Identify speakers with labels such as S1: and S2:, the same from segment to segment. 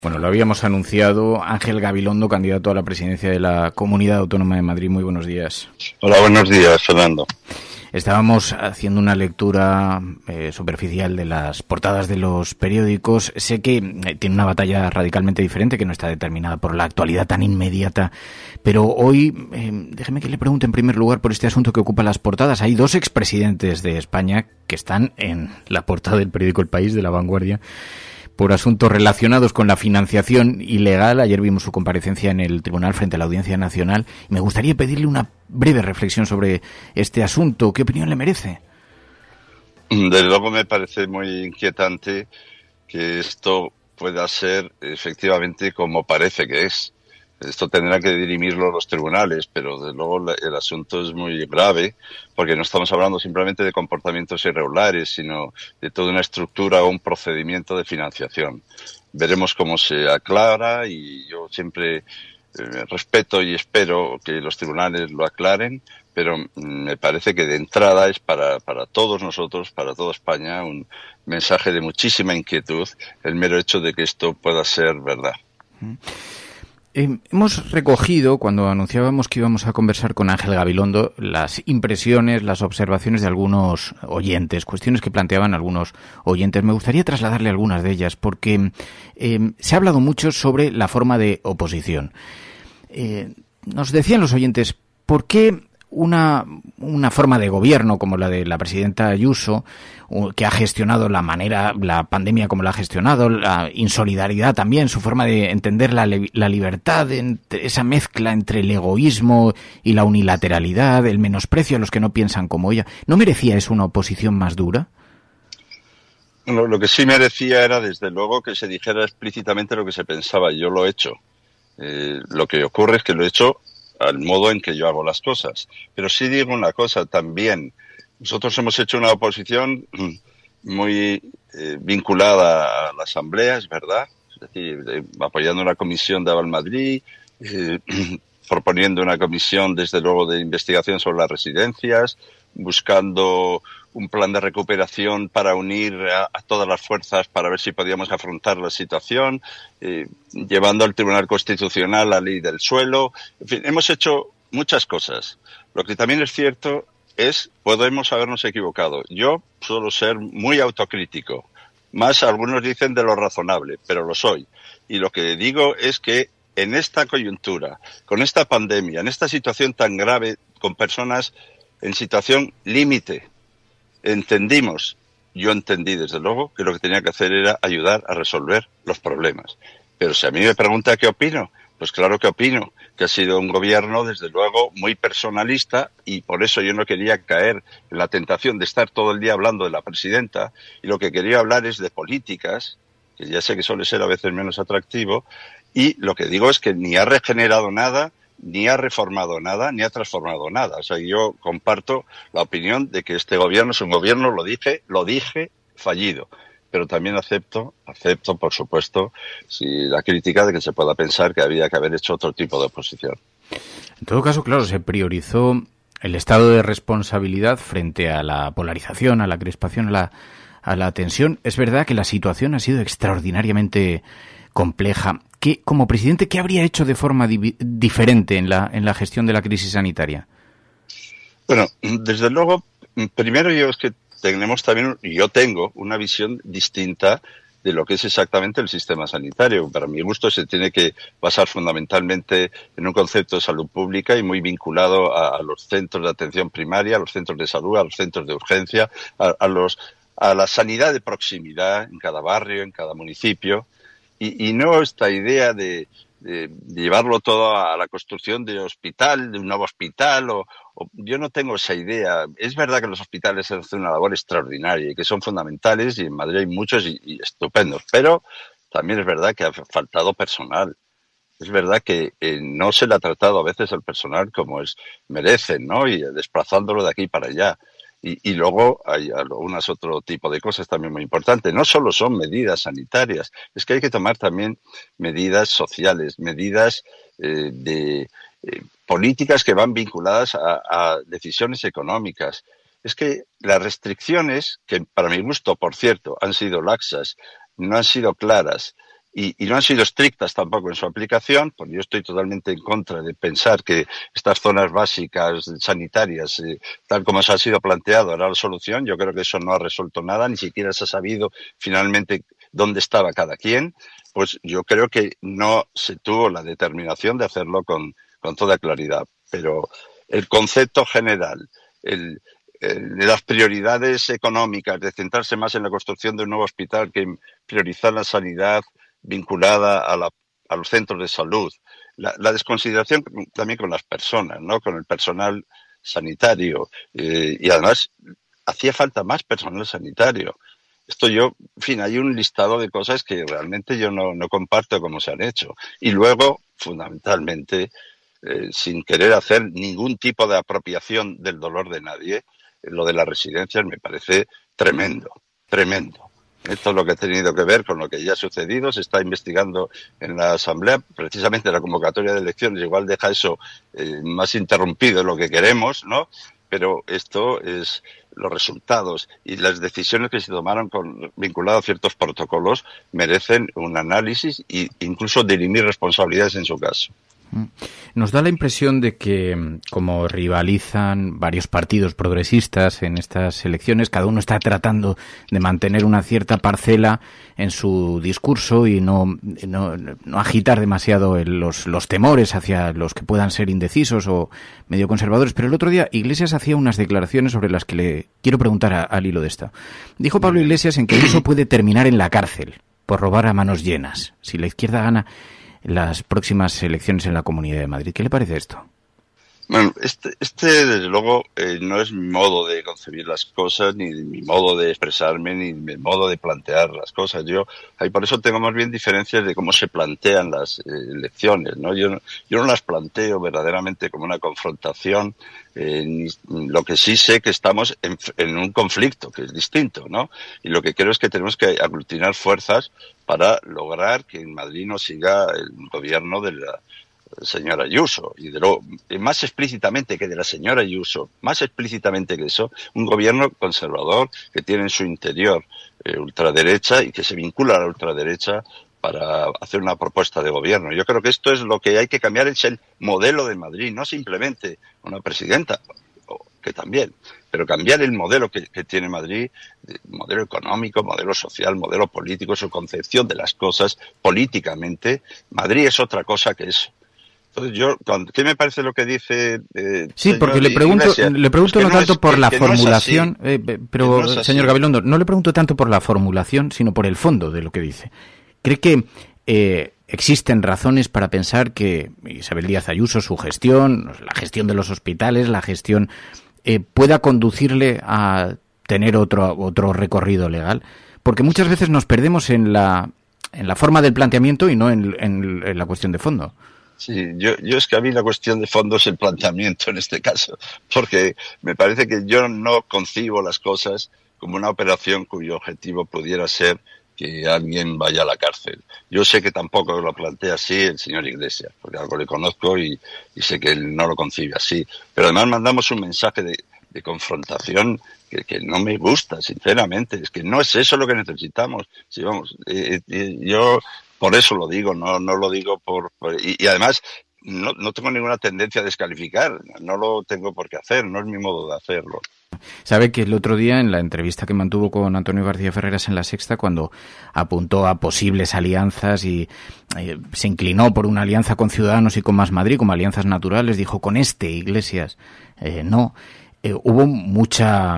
S1: Bueno, lo habíamos anunciado. Ángel Gabilondo, candidato a la presidencia de la Comunidad Autónoma de Madrid. Muy buenos días.
S2: Hola, buenos días, Fernando.
S1: Estábamos haciendo una lectura superficial de las portadas de los periódicos. Sé que tiene una batalla radicalmente diferente, que no está determinada por la actualidad tan inmediata. Pero hoy, déjeme que le pregunte en primer lugar por este asunto que ocupa las portadas. Hay dos expresidentes de España que están en la portada del periódico El País, de La Vanguardia, por asuntos relacionados con la financiación ilegal. Ayer vimos su comparecencia en el tribunal frente a la Audiencia Nacional. Me gustaría pedirle una breve reflexión sobre este asunto. ¿Qué opinión le merece?
S2: Desde luego me parece muy inquietante que esto pueda ser efectivamente como parece que es. Esto tendrán que dirimirlo los tribunales, pero desde luego el asunto es muy grave, porque no estamos hablando simplemente de comportamientos irregulares, sino de toda una estructura o un procedimiento de financiación. Veremos cómo se aclara, y yo siempre respeto y espero que los tribunales lo aclaren, pero me parece que de entrada es para todos nosotros, para toda España, un mensaje de muchísima inquietud el mero hecho de que esto pueda ser verdad.
S1: Hemos recogido, cuando anunciábamos que íbamos a conversar con Ángel Gabilondo, las impresiones, las observaciones de algunos oyentes, cuestiones que planteaban algunos oyentes. Me gustaría trasladarle algunas de ellas, porque se ha hablado mucho sobre la forma de oposición. Nos decían los oyentes, ¿por qué una forma de gobierno como la de la presidenta Ayuso, que ha gestionado la pandemia como la ha gestionado, la insolidaridad también, su forma de entender la libertad, esa mezcla entre el egoísmo y la unilateralidad, el menosprecio a los que no piensan como ella, ¿no merecía eso una oposición más dura?
S2: Lo que sí merecía era, desde luego, que se dijera explícitamente lo que se pensaba. Yo lo he hecho. Lo que ocurre es que lo he hecho al modo en que yo hago las cosas. Pero sí digo una cosa también. Nosotros hemos hecho una oposición muy vinculada a la Asamblea, es verdad. Es decir, apoyando una comisión de Aval Madrid, proponiendo una comisión, desde luego, de investigación sobre las residencias, buscando un plan de recuperación para unir a todas las fuerzas para ver si podíamos afrontar la situación, llevando al Tribunal Constitucional la ley del suelo. En fin, hemos hecho muchas cosas. Lo que también es cierto podemos habernos equivocado. Yo suelo ser muy autocrítico. Más algunos dicen de lo razonable, pero lo soy. Y lo que digo es que en esta coyuntura, con esta pandemia, en esta situación tan grave, con personas en situación límite, yo entendí desde luego que lo que tenía que hacer era ayudar a resolver los problemas. Pero si a mí me pregunta qué opino, pues claro que opino, que ha sido un gobierno desde luego muy personalista, y por eso yo no quería caer en la tentación de estar todo el día hablando de la presidenta, y lo que quería hablar es de políticas, que ya sé que suele ser a veces menos atractivo, y lo que digo es que ni ha regenerado nada, ni ha reformado nada, ni ha transformado nada. O sea, yo comparto la opinión de que este gobierno es un gobierno, lo dije, fallido. Pero también acepto, por supuesto, la crítica de que se pueda pensar que había que haber hecho otro tipo de oposición.
S1: En todo caso, claro, se priorizó el estado de responsabilidad frente a la polarización, a la crispación, a la tensión. Es verdad que la situación ha sido extraordinariamente compleja. Como presidente, ¿qué habría hecho de forma diferente en la gestión de la crisis sanitaria?
S2: Bueno, desde luego, primero yo tengo una visión distinta de lo que es exactamente el sistema sanitario. Para mi gusto se tiene que basar fundamentalmente en un concepto de salud pública y muy vinculado a los centros de atención primaria, a los centros de salud, a los centros de urgencia, a la sanidad de proximidad en cada barrio, en cada municipio. Y no esta idea de llevarlo todo a la construcción de un nuevo hospital, yo no tengo esa idea. Es verdad que los hospitales hacen una labor extraordinaria y que son fundamentales, y en Madrid hay muchos y estupendos, pero también es verdad que ha faltado personal. Es verdad que no se le ha tratado a veces al personal como merecen, ¿no? Y desplazándolo de aquí para allá. Y luego hay algunas otro tipo de cosas también muy importantes. No solo son medidas sanitarias, es que hay que tomar también medidas sociales, medidas políticas que van vinculadas a decisiones económicas. Es que las restricciones, que para mi gusto, por cierto, han sido laxas, no han sido claras, y no han sido estrictas tampoco en su aplicación, porque yo estoy totalmente en contra de pensar que estas zonas básicas sanitarias, tal como se ha sido planteado, era la solución. Yo creo que eso no ha resuelto nada, ni siquiera se ha sabido finalmente dónde estaba cada quien. Pues yo creo que no se tuvo la determinación de hacerlo con toda claridad. Pero el concepto general, de las prioridades económicas, de centrarse más en la construcción de un nuevo hospital que en priorizar la sanidad vinculada a los centros de salud, la desconsideración también con las personas, ¿no? Con el personal sanitario, y además hacía falta más personal sanitario. Esto en fin, hay un listado de cosas que realmente yo no comparto como se han hecho. Y luego, fundamentalmente, sin querer hacer ningún tipo de apropiación del dolor de nadie, lo de las residencias me parece tremendo, tremendo. Esto es lo que ha tenido que ver con lo que ya ha sucedido. Se está investigando en la Asamblea, precisamente la convocatoria de elecciones. Igual deja eso más interrumpido de lo que queremos, ¿no? Pero esto es los resultados y las decisiones que se tomaron vinculadas a ciertos protocolos merecen un análisis e incluso dirimir responsabilidades en su caso.
S1: Nos da la impresión de que, como rivalizan varios partidos progresistas en estas elecciones, cada uno está tratando de mantener una cierta parcela en su discurso y no agitar demasiado los temores hacia los que puedan ser indecisos o medio conservadores. Pero el otro día Iglesias hacía unas declaraciones sobre las que le quiero preguntar al hilo de esta. Dijo Pablo Iglesias en que Ayuso puede terminar en la cárcel por robar a manos llenas si la izquierda gana las próximas elecciones en la Comunidad de Madrid. ¿Qué le parece esto?
S2: Bueno, desde luego no es mi modo de concebir las cosas, ni mi modo de expresarme, ni mi modo de plantear las cosas. Por eso tengo más bien diferencias de cómo se plantean las elecciones, ¿no? Yo no las planteo verdaderamente como una confrontación, lo que sí sé que estamos en un conflicto, que es distinto, ¿no? Y lo que creo es que tenemos que aglutinar fuerzas para lograr que en Madrid no siga el gobierno de la señora Ayuso, y más explícitamente que de la señora Ayuso, más explícitamente que eso, un gobierno conservador que tiene en su interior ultraderecha y que se vincula a la ultraderecha para hacer una propuesta de gobierno. Yo creo que esto es lo que hay que cambiar, es el modelo de Madrid, no simplemente una presidenta, que también, pero cambiar el modelo que tiene Madrid, modelo económico, modelo social, modelo político, su concepción de las cosas políticamente. Madrid es otra cosa que eso. Entonces ¿qué me parece lo que dice?
S1: Sí, porque le pregunto no tanto por la formulación, pero señor Gabilondo, no le pregunto tanto por la formulación, sino por el fondo de lo que dice. ¿Cree que existen razones para pensar que Isabel Díaz Ayuso, su gestión, la gestión de los hospitales, la gestión pueda conducirle a tener otro recorrido legal? Porque muchas veces nos perdemos en la forma del planteamiento y no en la cuestión de fondo.
S2: Sí, yo es que a mí la cuestión de fondo es el planteamiento en este caso, porque me parece que yo no concibo las cosas como una operación cuyo objetivo pudiera ser que alguien vaya a la cárcel. Yo sé que tampoco lo plantea así el señor Iglesias, porque algo le conozco y sé que él no lo concibe así. Pero además mandamos un mensaje de confrontación que no me gusta, sinceramente. Es que no es eso lo que necesitamos. Sí, vamos, yo por eso lo digo, no lo digo y además no tengo ninguna tendencia a descalificar, no lo tengo por qué hacer, no es mi modo de hacerlo.
S1: Sabe que el otro día, en la entrevista que mantuvo con Antonio García Ferreras en La Sexta, cuando apuntó a posibles alianzas y se inclinó por una alianza con Ciudadanos y con Más Madrid, como alianzas naturales, dijo, con Iglesias, no. Hubo mucha,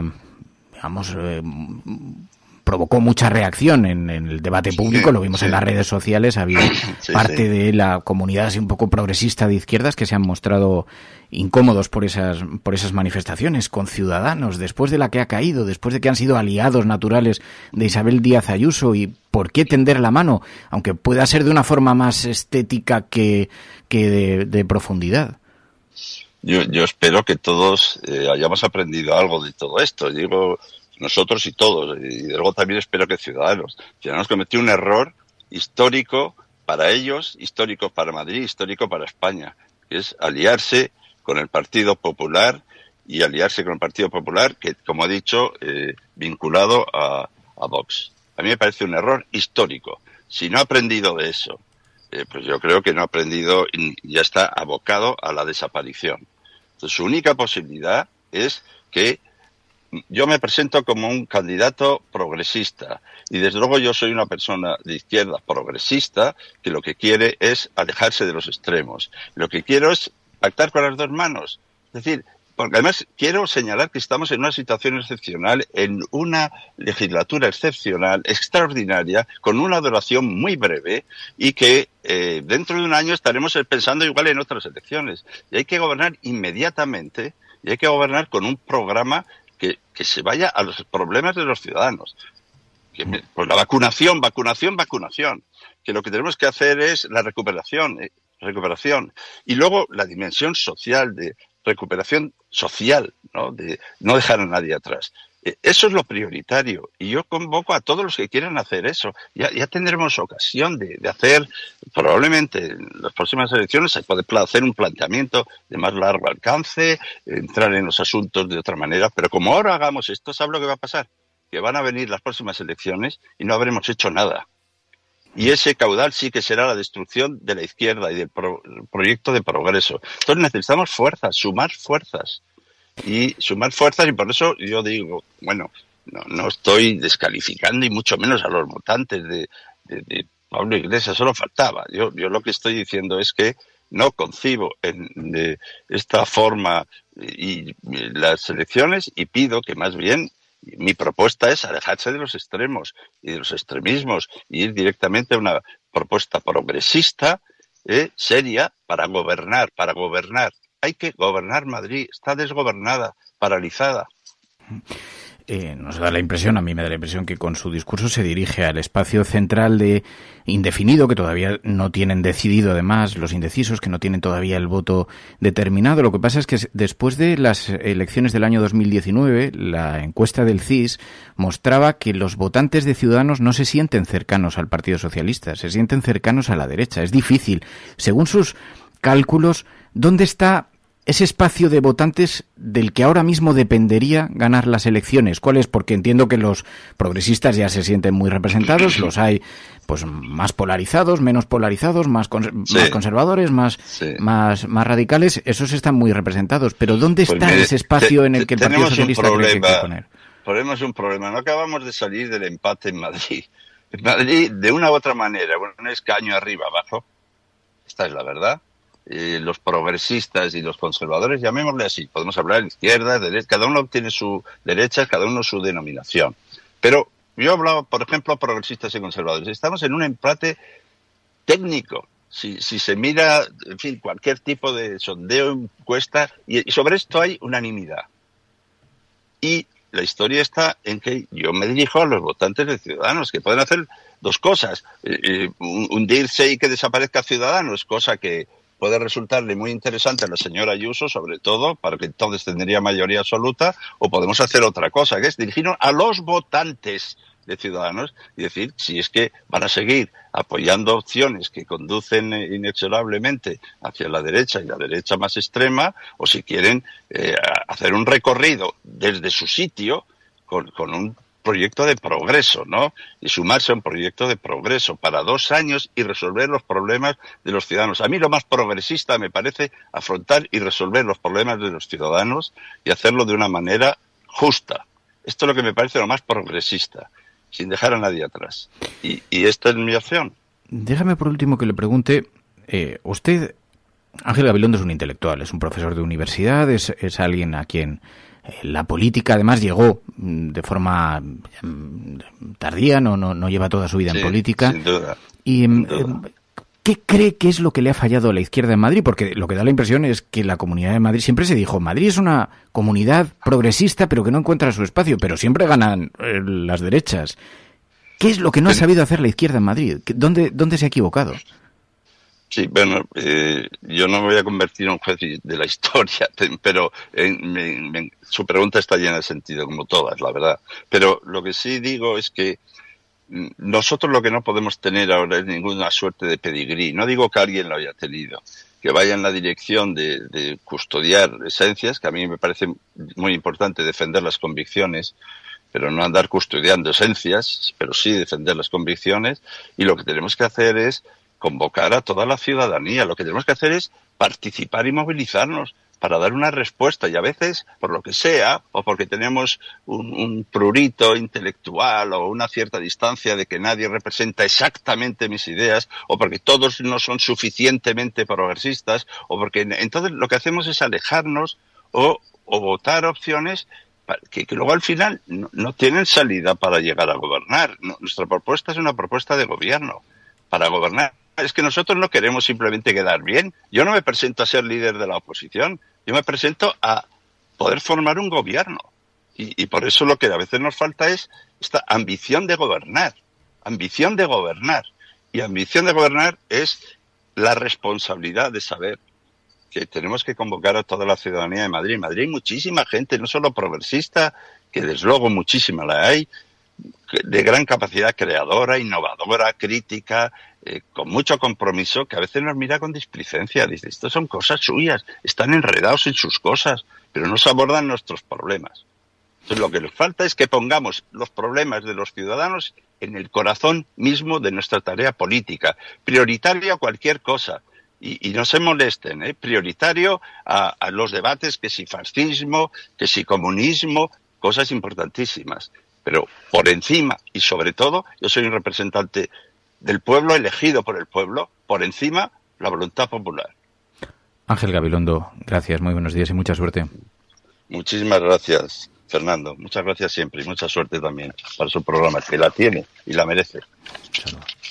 S1: provocó mucha reacción en el debate público, lo vimos en las redes sociales, ha habido parte de la comunidad así un poco progresista de izquierdas que se han mostrado incómodos por esas manifestaciones con Ciudadanos, después de la que ha caído, después de que han sido aliados naturales de Isabel Díaz Ayuso. ¿Y por qué tender la mano? Aunque pueda ser de una forma más estética que de profundidad.
S2: Yo espero que todos hayamos aprendido algo de todo esto. Digo, nosotros y todos. Y luego también espero que Ciudadanos cometió un error histórico para ellos, histórico para Madrid, histórico para España, que es aliarse con el Partido Popular y aliarse con el Partido Popular, que, como he dicho, vinculado a Vox. A mí me parece un error histórico. si no ha aprendido de eso, pues yo creo que no ha aprendido y ya está abocado a la desaparición. Entonces, su única posibilidad es que yo me presento como un candidato progresista y desde luego yo soy una persona de izquierda progresista que lo que quiere es alejarse de los extremos. Lo que quiero es pactar con las dos manos. Es decir, porque además quiero señalar que estamos en una situación excepcional, en una legislatura excepcional, extraordinaria, con una duración muy breve y que dentro de un año estaremos pensando igual en otras elecciones. Y hay que gobernar inmediatamente y hay que gobernar con un programa que se vaya a los problemas de los ciudadanos. Pues la vacunación. Que lo que tenemos que hacer es la recuperación. Y luego la dimensión social, de recuperación social, ¿no? De no dejar a nadie atrás. Eso es lo prioritario. Y yo convoco a todos los que quieran hacer eso. Ya tendremos ocasión de hacer, probablemente en las próximas elecciones, se puede hacer un planteamiento de más largo alcance, entrar en los asuntos de otra manera. Pero como ahora hagamos esto, ¿sabes lo que va a pasar? Que van a venir las próximas elecciones y no habremos hecho nada. Y ese caudal sí que será la destrucción de la izquierda y del proyecto de progreso. Entonces necesitamos fuerzas, sumar fuerzas. Y por eso yo digo, bueno, no estoy descalificando y mucho menos a los votantes de Pablo Iglesias, solo faltaba. Yo lo que estoy diciendo es que no concibo de esta forma y las elecciones y pido que más bien mi propuesta es alejarse de los extremos y de los extremismos y ir directamente a una propuesta progresista, seria, para gobernar. Hay que gobernar Madrid, está desgobernada, paralizada.
S1: Nos da la impresión, a mí me da la impresión que con su discurso se dirige al espacio central de indefinido, que todavía no tienen decidido, además, los indecisos, que no tienen todavía el voto determinado. Lo que pasa es que después de las elecciones del año 2019, la encuesta del CIS mostraba que los votantes de Ciudadanos no se sienten cercanos al Partido Socialista, se sienten cercanos a la derecha. Es difícil. Según sus cálculos, ¿dónde está ese espacio de votantes del que ahora mismo dependería ganar las elecciones? ¿Cuál es? Porque entiendo que los progresistas ya se sienten muy representados, los hay pues más polarizados, menos polarizados, más conservadores, más radicales, esos están muy representados. Pero ¿dónde está ese espacio en el que el Partido Socialista cree que hay que poner?
S2: Tenemos un problema, no acabamos de salir del empate en Madrid. En Madrid, de una u otra manera, un escaño arriba, abajo, esta es la verdad. Los progresistas y los conservadores, llamémosle así, podemos hablar de izquierda, derecha, cada uno tiene su derecha, cada uno su denominación. Pero yo he hablado, por ejemplo, progresistas y conservadores. Estamos en un empate técnico. Si se mira, en fin, cualquier tipo de sondeo, encuesta, y sobre esto hay unanimidad. Y la historia está en que yo me dirijo a los votantes de Ciudadanos, que pueden hacer dos cosas. Hundirse y que desaparezca Ciudadanos, cosa que puede resultarle muy interesante a la señora Ayuso, sobre todo, para que entonces tendría mayoría absoluta, o podemos hacer otra cosa, que es dirigirnos a los votantes de Ciudadanos y decir si es que van a seguir apoyando opciones que conducen inexorablemente hacia la derecha y la derecha más extrema, o si quieren hacer un recorrido desde su sitio con un proyecto de progreso, ¿no? Y sumarse a un proyecto de progreso para 2 años y resolver los problemas de los ciudadanos. A mí lo más progresista me parece afrontar y resolver los problemas de los ciudadanos y hacerlo de una manera justa. Esto es lo que me parece lo más progresista, sin dejar a nadie atrás. Y esta es mi opción.
S1: Déjame por último que le pregunte, usted, Ángel Gabilondo, es un intelectual, es un profesor de universidad, es alguien a quien la política además llegó de forma tardía, no lleva toda su vida en política.
S2: Sin duda.
S1: Y
S2: sin duda.
S1: ¿Qué cree que es lo que le ha fallado a la izquierda en Madrid? Porque lo que da la impresión es que la Comunidad de Madrid, siempre se dijo, Madrid es una comunidad progresista pero que no encuentra su espacio, pero siempre ganan las derechas. ¿Qué es lo que no ha sabido hacer la izquierda en Madrid? ¿Dónde se ha equivocado?
S2: Sí, bueno, yo no me voy a convertir en un juez de la historia, pero su pregunta está llena de sentido, como todas, la verdad. Pero lo que sí digo es que nosotros lo que no podemos tener ahora es ninguna suerte de pedigrí. No digo que alguien lo haya tenido, que vaya en la dirección de custodiar esencias, que a mí me parece muy importante defender las convicciones, pero no andar custodiando esencias, pero sí defender las convicciones. Y lo que tenemos que hacer es convocar a toda la ciudadanía. Lo que tenemos que hacer es participar y movilizarnos para dar una respuesta, y a veces, por lo que sea, o porque tenemos un prurito intelectual o una cierta distancia de que nadie representa exactamente mis ideas, o porque todos no son suficientemente progresistas, o porque entonces lo que hacemos es alejarnos o votar opciones que luego al final no tienen salida para llegar a gobernar. Nuestra propuesta es una propuesta de gobierno para gobernar. Es que nosotros no queremos simplemente quedar bien. Yo no me presento a ser líder de la oposición. Yo me presento a poder formar un gobierno. Y por eso lo que a veces nos falta es esta ambición de gobernar. Ambición de gobernar. Y ambición de gobernar es la responsabilidad de saber que tenemos que convocar a toda la ciudadanía de Madrid. En Madrid hay muchísima gente, no solo progresista, que desde luego muchísima la hay, de gran capacidad creadora, innovadora, crítica, con mucho compromiso, que a veces nos mira con displicencia. Dice, esto son cosas suyas, están enredados en sus cosas, pero no se abordan nuestros problemas. Entonces lo que nos falta es que pongamos los problemas de los ciudadanos en el corazón mismo de nuestra tarea política, prioritaria a cualquier cosa. Y no se molesten, prioritario a los debates, que si fascismo, que si comunismo, cosas importantísimas. Pero por encima y sobre todo, yo soy un representante del pueblo, elegido por el pueblo, por encima la voluntad popular.
S1: Ángel Gabilondo, gracias, muy buenos días y mucha suerte.
S2: Muchísimas gracias, Fernando. Muchas gracias siempre y mucha suerte también para su programa, que la tiene y la merece.
S1: Saludos.